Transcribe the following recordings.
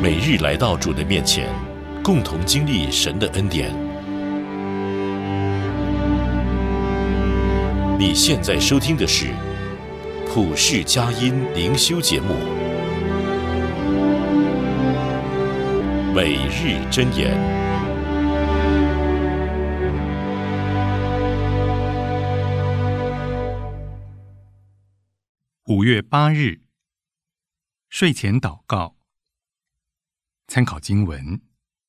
每日来到主的面前，共同经历神的恩典。你现在收听的是普世佳音灵修节目，每日箴言。 5月8日，睡前祷告。参考经文：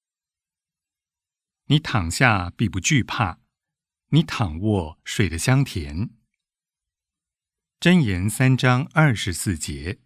你躺下必不惧怕，你躺卧睡得香甜。箴言3章24节。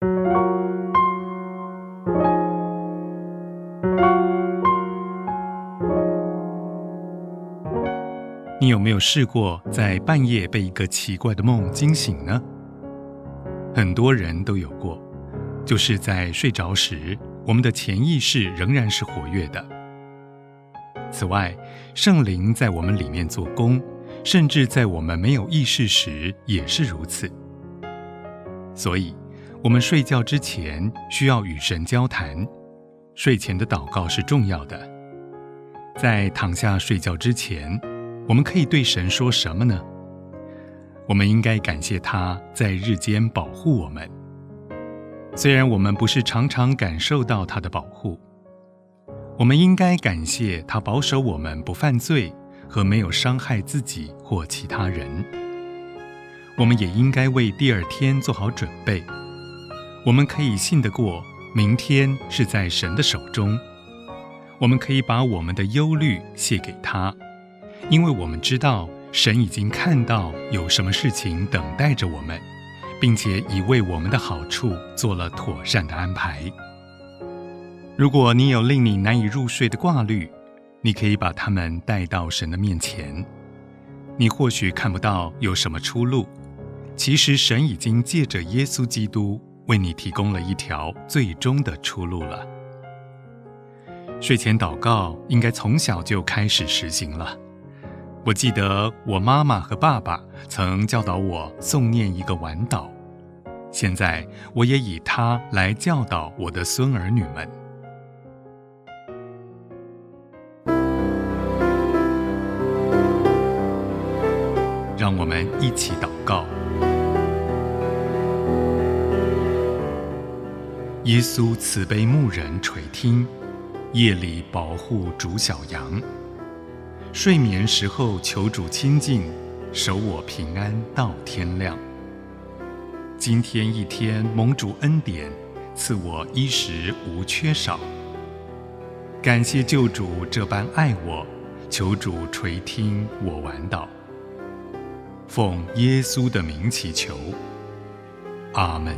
你有没有试过在半夜被一个奇怪的梦惊醒呢？很多人都有过，就是在睡着时，我们的潜意识仍然是活跃的。此外，圣灵在我们里面做工，甚至在我们没有意识时也是如此。所以，我们睡觉之前需要与神交谈，睡前的祷告是重要的。在躺下睡觉之前，我们可以对神说什么呢？我们应该感谢他在日间保护我们。虽然我们不是常常感受到他的保护，我们应该感谢他保守我们不犯罪和没有伤害自己或其他人。我们也应该为第二天做好准备。我们可以信得过，明天是在神的手中。我们可以把我们的忧虑卸给他，因为我们知道神已经看到有什么事情等待着我们，并且已为我们的好处做了妥善的安排。如果你有令你难以入睡的挂虑，你可以把它们带到神的面前。你或许看不到有什么出路，其实神已经借着耶稣基督为你提供了一条最终的出路了。睡前祷告应该从小就开始实行了。我记得我妈妈和爸爸曾教导我诵念一个晚祷，现在我也以它来教导我的孙儿女们。让我们一起祷告。耶稣慈悲牧人垂听，夜里保护主小羊。睡眠时候求主亲近，守我平安到天亮。今天一天蒙主恩典，赐我衣食无缺少。感谢救主这般爱我，求主垂听我晚祷。奉耶稣的名祈求，阿们。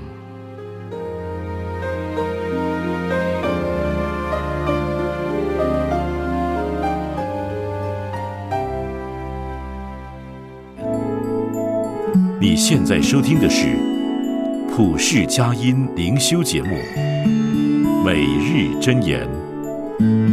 你现在收听的是普世佳音灵修节目，每日箴言。